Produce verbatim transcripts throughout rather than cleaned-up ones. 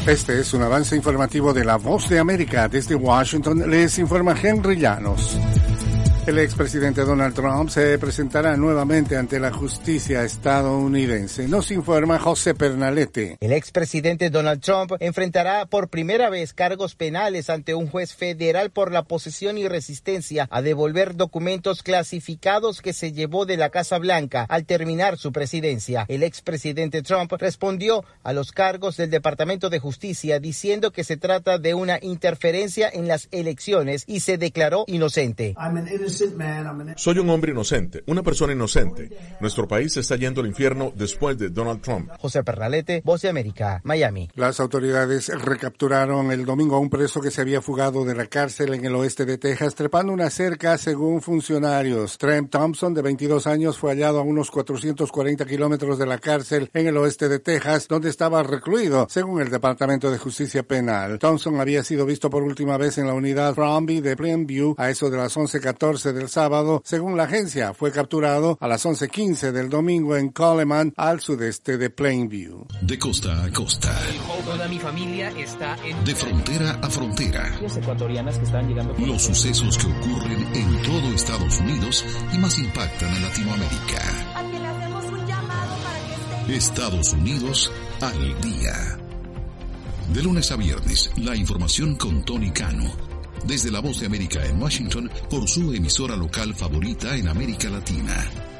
Este es un avance informativo de La Voz de América. Desde Washington les informa Henry Llanos. El expresidente Donald Trump se presentará nuevamente ante la justicia estadounidense. Nos informa José Pernalete. El expresidente Donald Trump enfrentará por primera vez cargos penales ante un juez federal por la posesión y resistencia a devolver documentos clasificados que se llevó de la Casa Blanca al terminar su presidencia. El expresidente Trump respondió a los cargos del Departamento de Justicia diciendo que se trata de una interferencia en las elecciones y se declaró inocente. Soy un hombre inocente, una persona inocente. Nuestro país está yendo al infierno después de Donald Trump. José Pernalete, Voz de América, Miami. Las autoridades recapturaron el domingo a un preso que se había fugado de la cárcel en el oeste de Texas, trepando una cerca según funcionarios. Trent Thompson, de veintidós años, fue hallado a unos cuatrocientos cuarenta kilómetros de la cárcel en el oeste de Texas, donde estaba recluido, según el Departamento de Justicia Penal. Thompson había sido visto por última vez en la unidad Crombie de Plainview a eso de las once catorce del sábado, según la agencia. Fue capturado a las once quince del domingo en Coleman, al sudeste de Plainview. De costa a costa. Toda mi familia está en... De frontera a frontera. Los ecuatorianas que están llegando... Los sucesos que ocurren en todo Estados Unidos y más impactan a Latinoamérica. A que le hacemos un llamado para que esté... Estados Unidos al día. De lunes a viernes, la información con Tony Cano. Desde La Voz de América en Washington, por su emisora local favorita en América Latina.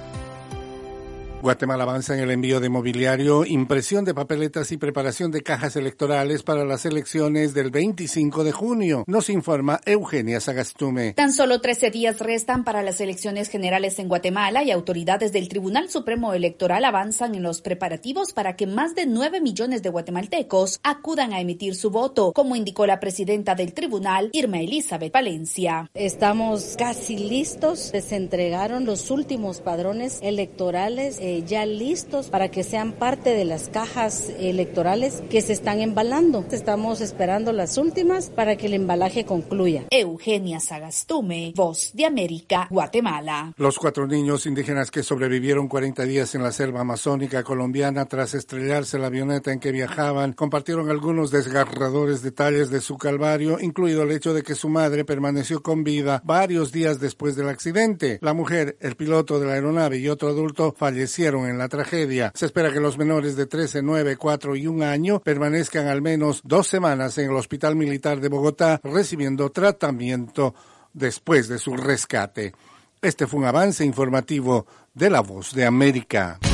Guatemala avanza en el envío de mobiliario, impresión de papeletas y preparación de cajas electorales para las elecciones del veinticinco de junio. Nos informa Eugenia Sagastume. Tan solo trece días restan para las elecciones generales en Guatemala y autoridades del Tribunal Supremo Electoral avanzan en los preparativos para que más de nueve millones de guatemaltecos acudan a emitir su voto, como indicó la presidenta del tribunal, Irma Elizabeth Valencia. Estamos casi listos. Se entregaron los últimos padrones electorales eh, ya listos para que sean parte de las cajas electorales que se están embalando. Estamos esperando las últimas para que el embalaje concluya. Eugenia Sagastume, Voz de América, Guatemala. Los cuatro niños indígenas que sobrevivieron cuarenta días en la selva amazónica colombiana tras estrellarse la avioneta en que viajaban compartieron algunos desgarradores detalles de su calvario, incluido el hecho de que su madre permaneció con vida varios días después del accidente. La mujer, el piloto de la aeronave y otro adulto fallecieron en la tragedia. Se espera que los menores de trece, nueve, cuatro y un año permanezcan al menos dos semanas en el Hospital Militar de Bogotá recibiendo tratamiento después de su rescate. Este fue un avance informativo de La Voz de América.